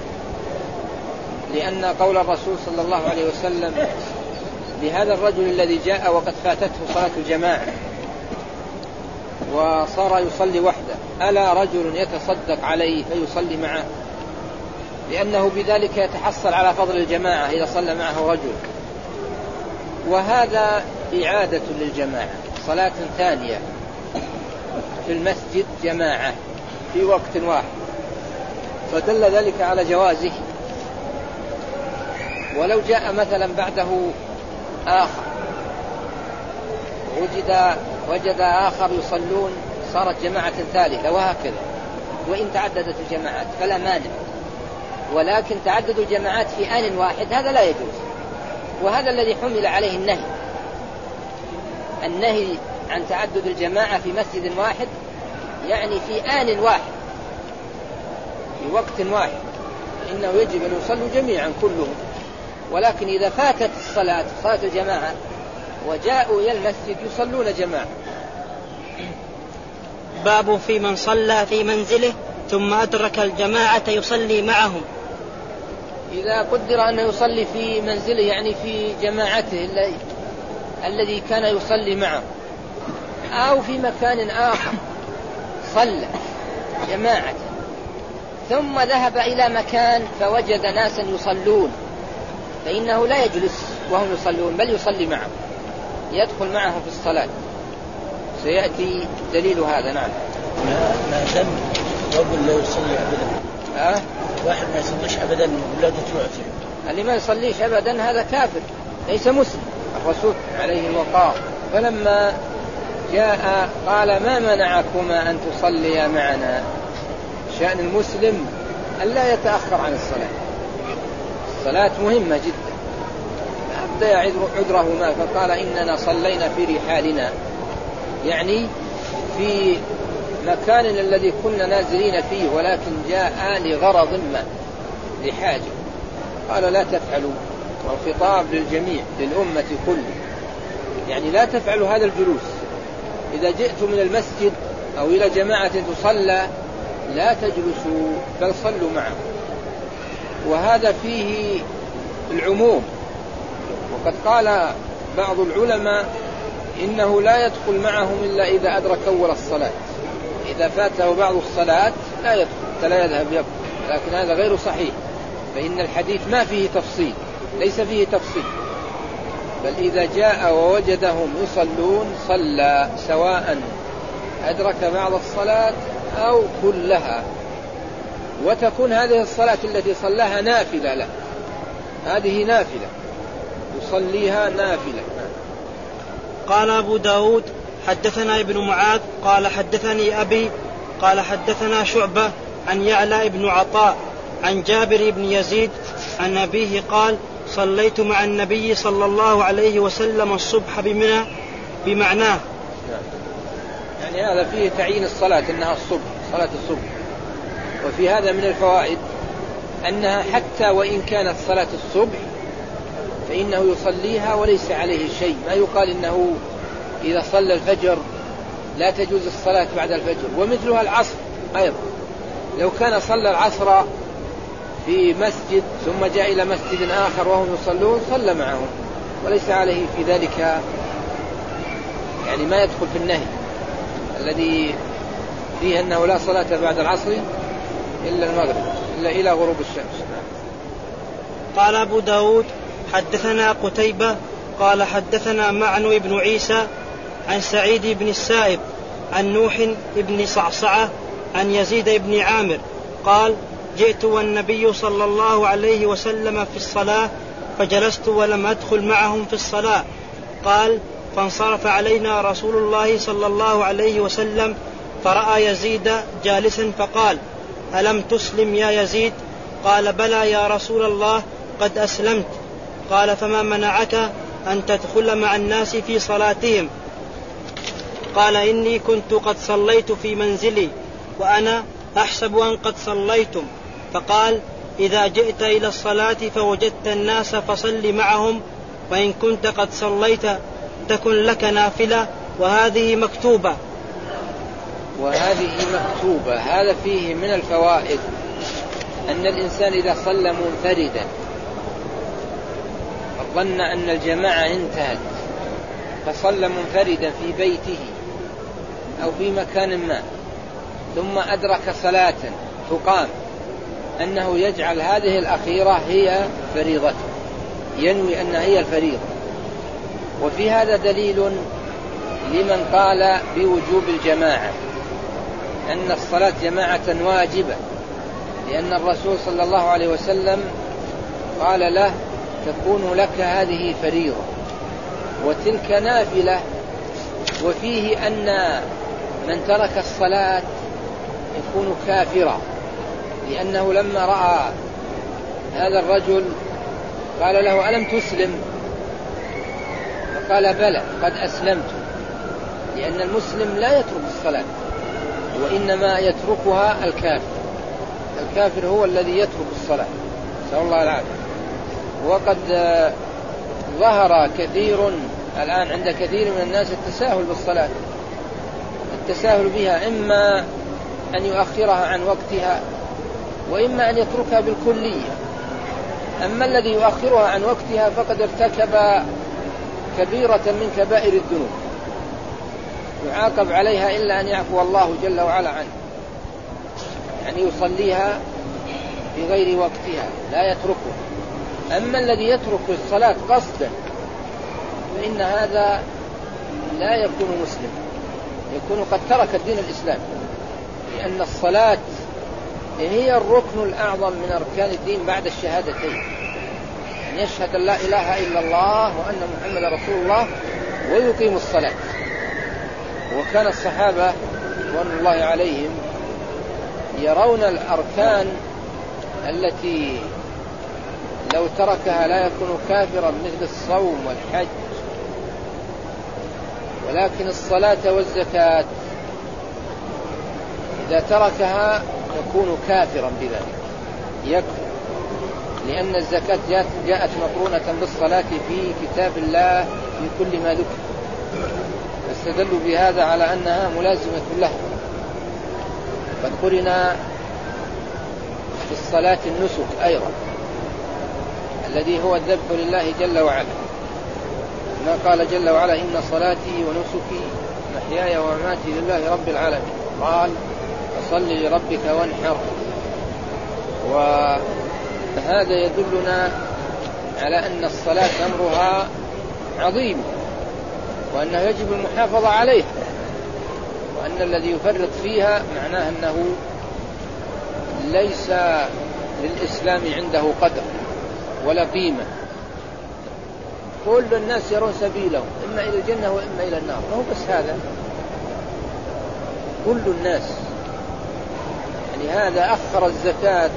لأن قول الرسول صلى الله عليه وسلم لهذا الرجل الذي جاء وقد فاتته صلاة الجماعة وصار يصلي وحده: ألا رجل يتصدق عليه فيصلي معه؟ لأنه بذلك يتحصل على فضل الجماعة إذا صلى معه رجل. وهذا إعادة للجماعة، صلاة ثانية في المسجد جماعة في وقت واحد، فدل ذلك على جوازه. ولو جاء مثلا بعده آخر وجد آخر يصلون صارت جماعة ثالثة وهكذا، وإن تعددت الجماعات فلا مانع، ولكن تعدد الجماعات في آن واحد هذا لا يجوز. وهذا الذي حمل عليه النهي عن تعدد الجماعة في مسجد واحد، يعني في آن واحد في وقت واحد، إنه يجب أن يصلوا جميعا كلهم. ولكن إذا فاتت صلاة الجماعة وجاءوا إلى المسجد يصلون جماعة. باب في من صلى في منزله ثم أدرك الجماعة يصلي معهم. إذا قدر أنه يصلي في منزله يعني في جماعته الذي كان يصلي معه، أو في مكان آخر صلى جماعة ثم ذهب إلى مكان فوجد ناسا يصلون، فإنه لا يجلس وهم يصلون بل يصلي معهم، يدخل معهم في الصلاة. سيأتي دليل هذا. نعم. ما ذنب رجل لا يصلي أبدا؟ واحد ما يصليش أبدا ولا تطلع فيه، اللي ما يصليش أبدا هذا كافر ليس مسلم. الرسول عليه الوقار فلما جاء قال: ما منعكما أن تصليا معنا؟ شأن المسلم ألا يتأخر عن الصلاة مهمة جدا. أبدأ عذرهما فقال: إننا صلينا في رحالنا، يعني في مكان الذي كنا نازلين فيه، ولكن جاء لغرض ما، لحاجة. قال: لا تفعلوا، والخطاب للجميع للأمة كله، يعني لا تفعلوا هذا الجلوس. إذا جئتم من المسجد أو إلى جماعة تصلى لا تجلسوا بل صلوا معه. وهذا فيه العموم. وقد قال بعض العلماء إنه لا يدخل معهم إلا إذا أدرك أول الصلاة، إذا فاته بعض الصلاة لا يدخل، لا يذهب يبقى. لكن هذا غير صحيح، فإن الحديث ما فيه تفصيل، ليس فيه تفصيل، بل إذا جاء ووجدهم يصلون صلى، سواء أدرك بعض الصلاة أو كلها. وتكون هذه الصلاة التي صلاها نافلة له، هذه نافلة يصليها نافلة. قال أبو داود: حدثنا ابن معاذ قال حدثني أبي قال حدثنا شعبة عن يعلى بن عطاء عن جابر بن يزيد عن أبيه قال: صليت مع النبي صلى الله عليه وسلم الصبح بمنى بمعناه. يعني هذا فيه تعيين الصلاة أنها الصبح، صلاة الصبح. وفي هذا من الفوائد أنها حتى وإن كانت صلاة الصبح فإنه يصليها وليس عليه شيء. ما يقال إنه إذا صلى الفجر لا تجوز الصلاة بعد الفجر. ومثلها العصر أيضا، لو كان صلى العصر في مسجد ثم جاء إلى مسجد آخر وهم يصلون صلى معهم وليس عليه في ذلك، يعني ما يدخل في النهي الذي فيه أنه لا صلاة بعد العصر إلا المغرب، إلا إلى غروب الشمس. قال أبو داود: حدثنا قتيبة قال حدثنا معن بن عيسى عن سعيد بن السائب عن نوح بن صعصعة عن يزيد بن عامر قال: جئت والنبي صلى الله عليه وسلم في الصلاة فجلست ولم أدخل معهم في الصلاة. قال: فانصرف علينا رسول الله صلى الله عليه وسلم فرأى يزيد جالسا فقال: ألم تسلم يا يزيد؟ قال: بلى يا رسول الله قد أسلمت. قال: فما منعك أن تدخل مع الناس في صلاتهم؟ قال: إني كنت قد صليت في منزلي وأنا أحسب أن قد صليتم. فقال: إذا جئت إلى الصلاة فوجدت الناس فصل معهم، وإن كنت قد صليت تكن لك نافلة وهذه مكتوبة. وهذه مكتوبة. هذا فيه من الفوائد أن الإنسان إذا صلى منفردا ظن أن الجماعة انتهت فصلى منفردا في بيته أو في مكان ما ثم أدرك صلاة تقام أنه يجعل هذه الأخيرة هي فريضة، ينوي أنها هي الفريضة. وفي هذا دليل لمن قال بوجوب الجماعة، أن الصلاة جماعة واجبة، لأن الرسول صلى الله عليه وسلم قال له تكون لك هذه فريضة وتلك نافلة. وفيه أن من ترك الصلاة يكون كافرا، لأنه لما رأى هذا الرجل قال له ألم تسلم؟ فقال بلى قد أسلمت، لأن المسلم لا يترك الصلاة وإنما يتركها الكافر. الكافر هو الذي يترك الصلاة، نسأل الله العافية. وقد ظهر كثير الآن عند كثير من الناس التساهل بالصلاة، التساهل بها إما أن يؤخرها عن وقتها وإما أن يتركها بالكلية. أما الذي يؤخرها عن وقتها فقد ارتكب كبيرة من كبائر الذنوب يعاقب عليها إلا أن يعفو الله جل وعلا عنه، يعني يصليها في غير وقتها لا يتركها. أما الذي يترك الصلاة قصدا فإن هذا لا يكون مسلم، يكون قد ترك الدين الإسلامي، لأن الصلاة هي الركن الأعظم من أركان الدين بعد الشهادتين، أن يشهد أن لا إله إلا الله وأن محمد رسول الله ويقيم الصلاة. وكان الصحابة رضوان الله عليهم يرون الأركان التي لو تركها لا يكون كافرا مثل الصوم والحج، ولكن الصلاة والزكاة إذا تركها يكون كافرا بذلك، يكفر، لأن الزكاة جاءت مقرونة بالصلاة في كتاب الله في كل ما ذكر، فاستدلوا بهذا على أنها ملازمة له. قد قرن في الصلاة النسك أيضا الذي هو الذبح لله جل وعلا، ما قال جل وعلا إن صلاتي ونسكي محياي ومماتي لله رب العالمين، قال فصل لربك وانحر. وهذا يدلنا على أن الصلاة أمرها عظيم وأنه يجب المحافظة عليها، وأن الذي يفرط فيها معناه أنه ليس للإسلام عنده قدر ولا قيمة. كل الناس يرون سبيلهم إما إلى الجنة وإما إلى النار، ما هو بس هذا، كل الناس. يعني هذا أخر الزكاة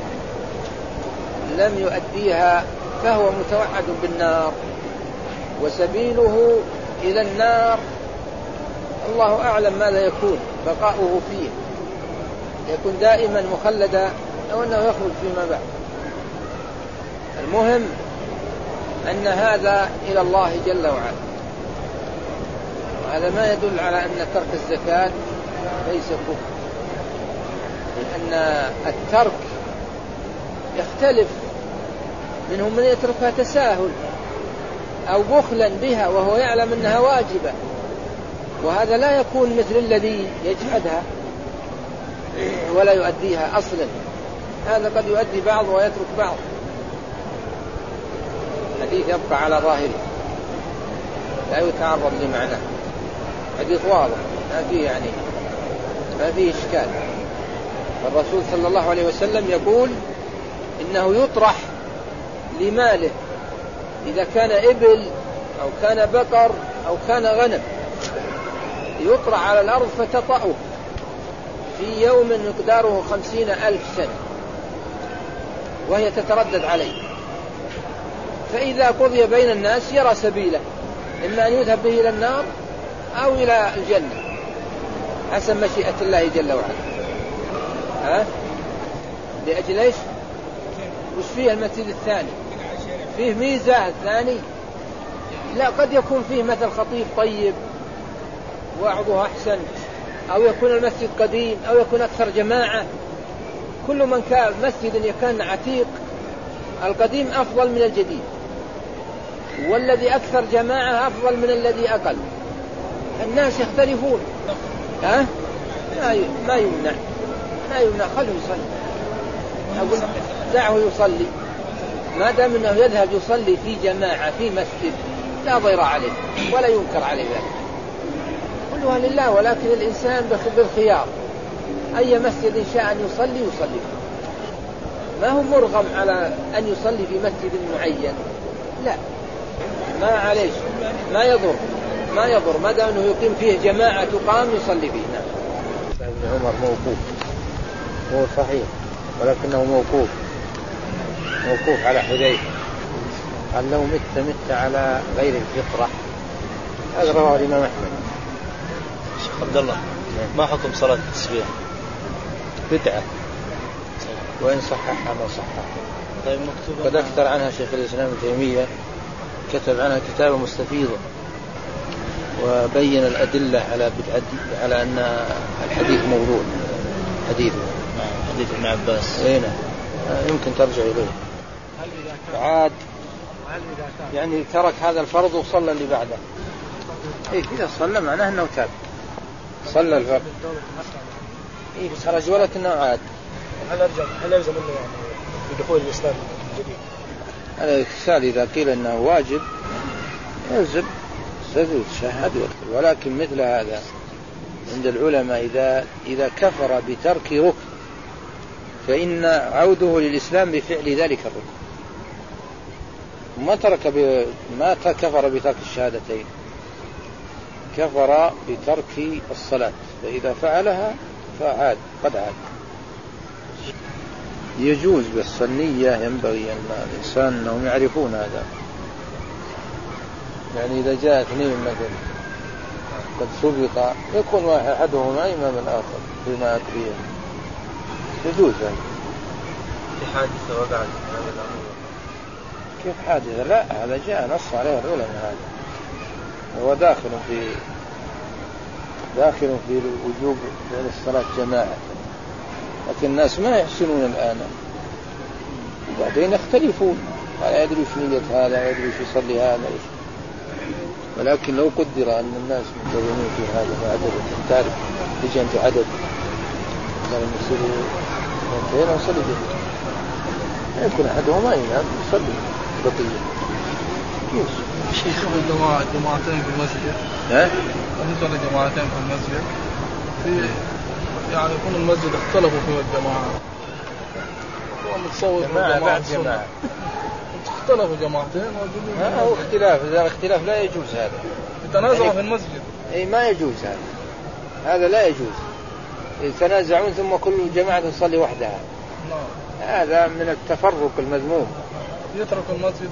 لم يؤديها فهو متوعد بالنار وسبيله إلى النار الله أعلم ماذا يكون بقاؤه فيه، يكون دائما مخلدا أو أنه يخرج فيما بعد. المهم أن هذا إلى الله جل وعلا، وهذا ما يدل على أن ترك الزكاة ليس كفر، لأن الترك يختلف، منهم من يتركها تساهل أو بخلا بها وهو يعلم أنها واجبة، وهذا لا يكون مثل الذي يجحدها ولا يؤديها أصلا، هذا قد يؤدي بعض ويترك بعض. حديث يبقى على ظاهره لا يتعرض لمعناه، حديث واضح ما فيه إشكال. الرسول صلى الله عليه وسلم يقول إنه يطرح لماله إذا كان إبل أو كان بقر أو كان غنم، يطرح على الأرض فتطأه في يوم مقداره 50,000 سنة وهي تتردد عليه، فإذا قضي بين الناس يرى سبيله، إما أن يذهب به إلى النار أو إلى الجنة حسب مشيئة الله جل وعلا. لأجل إيش؟ وش فيه المسجد الثاني؟ فيه ميزة الثاني؟ لا، قد يكون فيه مثل خطيب طيب وعظه أحسن أو يكون المسجد قديم أو يكون أكثر جماعة. كل من كان مسجد كان عتيق القديم أفضل من الجديد، والذي أكثر جماعة أفضل من الذي أقل. الناس يختلفون. ما يمنع خلوا يصلي. أقول دعه يصلي ما دام أنه يذهب يصلي في جماعة في مسجد لا ضير عليه ولا ينكر عليه ذلك، كلها لله. ولكن الإنسان بالخيار، أي مسجد شاء أن يصلي ما هو مرغم على أن يصلي في مسجد معين، لا، ما عليه، ما يضر ما دام أنه يقيم فيه جماعة تقام يصلي فيه. نعم. ابن عمر موقوف، هو صحيح ولكنه موقوف على حذيفة، قال لو مت على غير الفطرة. هذا رواه الإمام أحمد. شيخ عبد الله، ما حكم صلاة التسبيح؟ بدعة، وإن صححها ما صححها. طيب مكتوب قد أكثر عنها شيخ الإسلام ابن تيمية، كتب عنها كتابة مستفيضة وبين الأدلة على أن الحديث موضوع، حديث ابن عباس. هنا يمكن ترجع إليه. عاد يعني ترك هذا الفرض وصلى اللي بعده. إذا صلى معناه أنه تاب، صلى الفرض خرج ولكنه عاد. هل يلزم منه يعني بدخول الإسلام الجديد؟ الإكسال إذا قيل أنه واجب يلزم سجود شهد، ولكن مثل هذا عند العلماء إذا كفر بترك ركن فإن عوده للإسلام بفعل ذلك الركن. ما كفر بترك الشهادتين، كفر بترك الصلاة، فإذا فعلها فعاد، قد عاد. يجوز بس النية ينبغي أن الإنسان أنهم يعرفون هذا. يعني إذا جاء اثنين مثلا قد سبق يكون أحدهما إمام الآخر بما أدريه، يجوز هذا. في حادثة وقعت هذا الأمر. كيف حادثة؟ لا، هذا جاء نص عليه العلماء، هذا هو داخل في وجوب الصلاة جماعة، لكن الناس ما يحسنون الآن، وبعدين يختلفون، لا يدري في نية هذا، لا يدري في يصلي هذا. ولكن لو قدر أن الناس منتظمين في هذا وعدد، تعرف تجي أنت عدد قال المسير وانتهينا وصلي جميع، يكون أحدهما إمام يصلي بقية. كيف شيخ جماعتين في المسجد؟ نصلي جماعتين في المسجد، يعني يكون المسجد اختلفوا فيه الجماعة، هو متصور جماعة اختلفوا جماعتين أو اختلاف. إذا الاختلاف لا يجوز هذا، يتنازعوا في المسجد. ما يجوز هذا لا يجوز. يتنازعون ثم كل جماعة تصلي وحدها، هذا من التفرق المذموم. يترك المسجد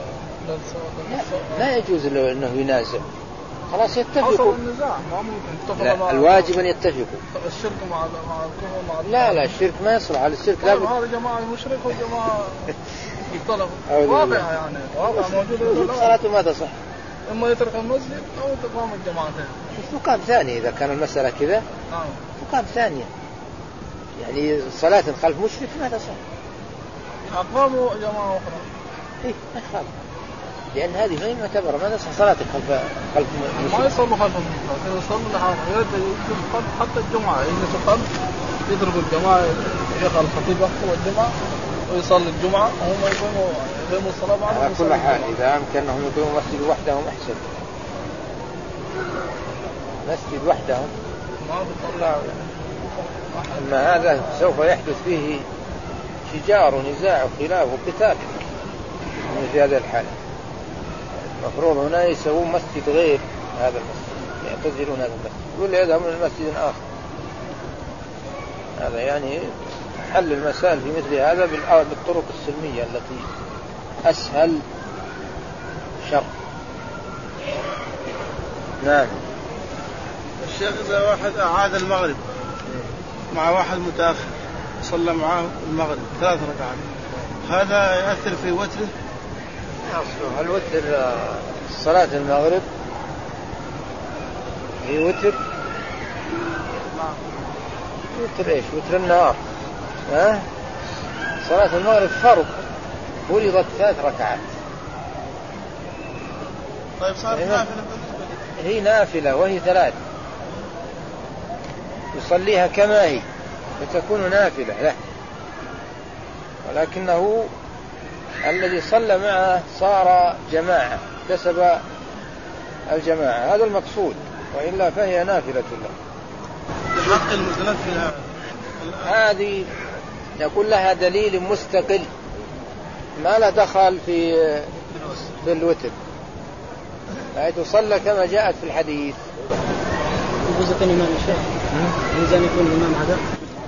لا يجوز له أنه ينازع، خلاص يتفقوا. حصل النزاع ما ممكن. الواجب أن يتفقوا. الشرك مع الكفر لا الشرك ما يصلح على الشرك. لا هذا جماعة مشرك وجماعة اختلفوا، واقع يعني واقع موجود. صلاته ما تصح، إما يترك المسجد أو تقام الجماعتين. مقام ثاني إذا كان المسألة كذا، مقام ثانية. يعني صلاة خلف مشرك ما تصح. أقاموا جماعة أخرى. ما يخالف، لأن هذه ما يعتبر ما تصح صلاتك خلف مشرك. ما يصلوا خلف المشرك، يصلوا لحاله حتى الجمعة يجلسوا خلف، يضربوا الجماعة، يقرأ الخطيب يخطب الجمعة ويصلي الجمعة وهم يقيموا الصلاة بعد. على كل حال إذا أمكنهم يقيموا مسجد وحدهم أحسن، مسجد وحدهم ما بيطلعوا. أما هذا سوف يحدث فيه شجار ونزاع وخلاف وقتال في هذه الحالة. المفروض هنا يسوون مسجد غير هذا المسجد، يعتزلون هذا المسجد، يقول لي يذهبون إلى مسجد آخر. هذا يعني حل المسائل في مثل هذا بالطرق السلمية التي أسهل شر. نعم. الشيخ إذا واحد أعاد المغرب مع واحد متأخر صلى معه المغرب 3 ركعات، هذا يأثر في وتره؟ الوتر صلاة المغرب هي وتر وتر إيش؟ وتر النهار. صلاة المغرب فرض فرضت 3 ركعات. طيب صارت نافلة هي نافلة وهي 3 يصليها كما هي فتكون نافلة له، ولكنه الذي صلى معه صار جماعة كسب الجماعة، هذا المقصود، وإلا فهي نافلة له. حق المتنفل هذه يقول لها دليل مستقل ما لا دخل في الوتر، حيث صلى كما جاءت في الحديث. يجوز يكون إمام الشيخ؟ يجوز أن يكون إمام هذا؟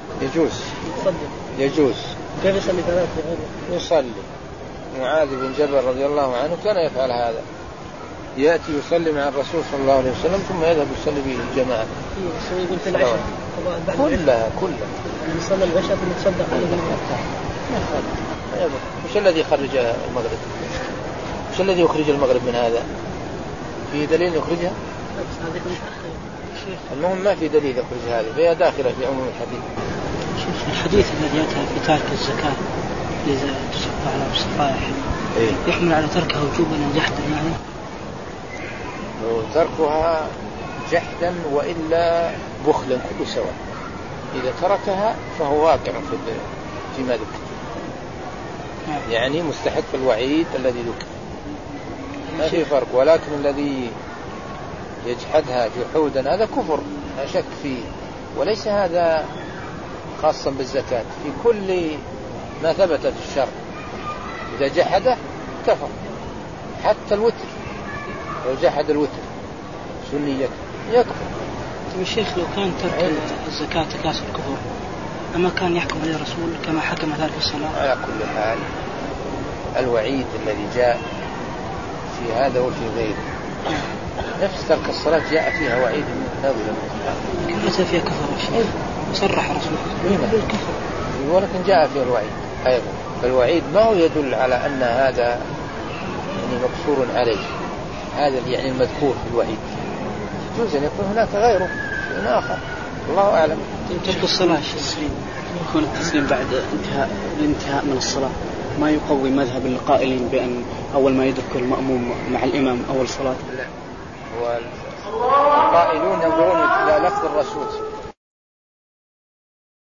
يجوز. كيف يصلي 3 يصلي. معاذ بن جبل رضي الله عنه كان يفعل هذا، يأتي يصلي مع الرسول صلى الله عليه وسلم ثم يذهب يصلي به الجماعة. يقول في العشاء كلها يعني صلى العشاء ثم تصدق عليه. وش الذي يخرج المغرب؟ وش الذي يخرج المغرب من هذا؟ في دليل يخرجها؟ المهم ما في دليل يخرج هذه، فهي داخلة في عموم الحديث. الحديث الذي يأتي في تارك الزكاة إذا تصفى على الصفائح يحمل على تركها وجوبا جحدا يعني؟ تركها جحدا وإلا بخلا كل سواء. إذا تركها فهو واقع فيما ذكر، يعني مستحق الوعيد الذي ذكر، ما في فرق. ولكن الذي يجحدها جحودا هذا كفر لا شك فيه، وليس هذا خاصا بالزكاة، في كل ما ثبت في الشرع إذا جحده كفر. حتى الوتر لو جحد الوتر سنية يكفر. الشيخ لو كان ترك الزكاة تكاسل كفر أما كان يحكم عليه الرسول كما حكم ذلك الصلاة؟ على كل حال الوعيد الذي جاء في هذا وفي غيره، نفس ترك الصلاة جاء فيها وعيد نازل. ليس فيها كفر صرح رسول بالكفر، ولكن جاء فيها الوعيد أيضا. فالوعيد ما هو يدل على أن هذا يعني مقصور عليه، هذا يعني المذكور في الوعيد. يجوز أن يكون هناك غيره شيء آخر، الله أعلم. ترك الصلاة يكون التسليم بعد الانتهاء من الصلاة ما يقوي مذهب القائلين بأن أول ما يدرك المأموم مع الإمام أول صلاة؟ لا، والقائلون ينظرون إلى لفظ الرسول